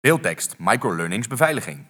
Beeldtekst, microlearnings, beveiliging.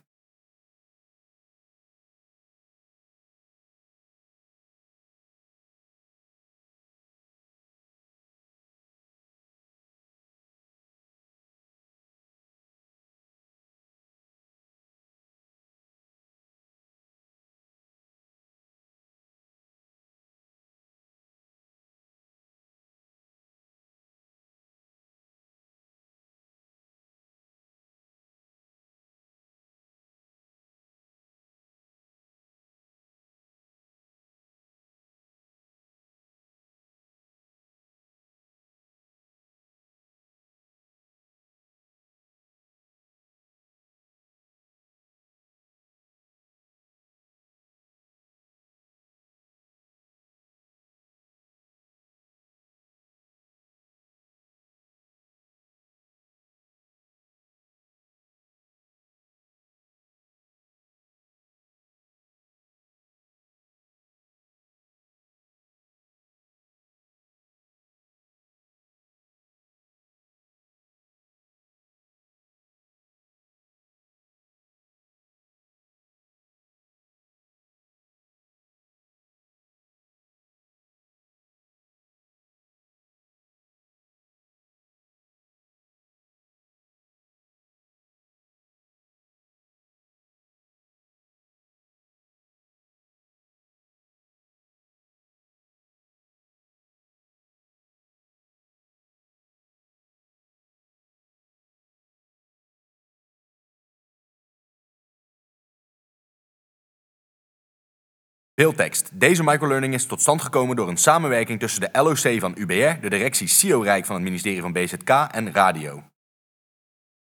Beeldtekst. Deze microlearning is tot stand gekomen door een samenwerking tussen de LOC van UBR, de directie CIO Rijk van het ministerie van BZK en Radio.